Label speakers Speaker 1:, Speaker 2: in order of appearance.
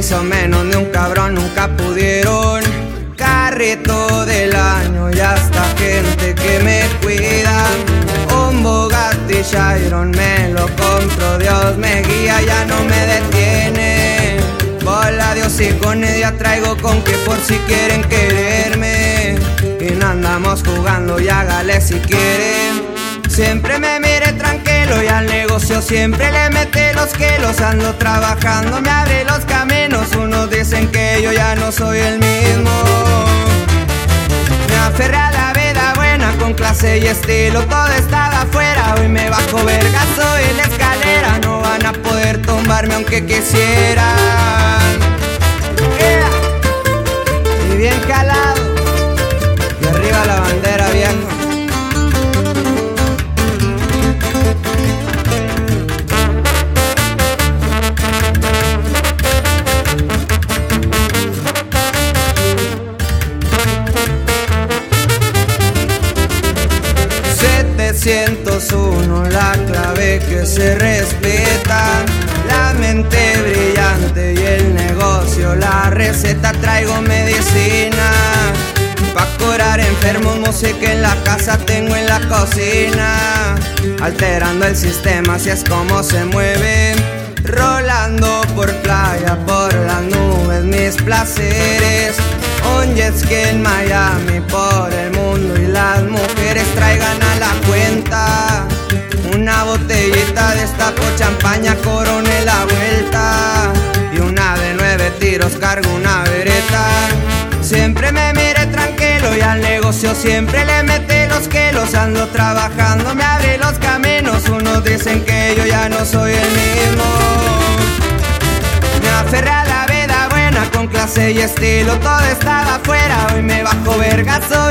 Speaker 1: hizo menos ni un cabrón, nunca pudieron. Carrito del año y hasta gente que me cuida. Un Bugatti Chiron me lo compro, Dios me guía, ya no me detiene. Bola Dios y con ella traigo con que por si quieren quererme. Y no andamos jugando y hágale si quieren. Siempre me mire tranquilo y al negocio siempre le mete los kilos. Ando trabajando, me abre los caminos. Unos dicen que yo ya no soy el mismo. Me aferré a la vida buena con clase y estilo. Todo estaba afuera, hoy me bajo vergazo en la escalera. No van a poder tumbarme aunque quisieran. Y bien calado. Y arriba la bandera, viejo. La clave que se respeta, la mente brillante y el negocio, la receta. Traigo medicina pa' curar enfermos, música en la casa, tengo en la cocina. Alterando el sistema, así es como se mueve. Rolando por playa, por las nubes, mis placeres. Un jet ski en Miami, por el mundo y las mujeres. Traigan a la cuenta una botellita, destapo champaña, corone la vuelta. Y una de 9 tiros, cargo una vereta. Siempre me mire tranquilo y al negocio siempre le mete los kilos. Ando trabajando, me abre los caminos. Unos dicen que yo ya no soy el mismo. Me aferré a la vida buena con clase y estilo. Todo estaba afuera, hoy me bajo vergazo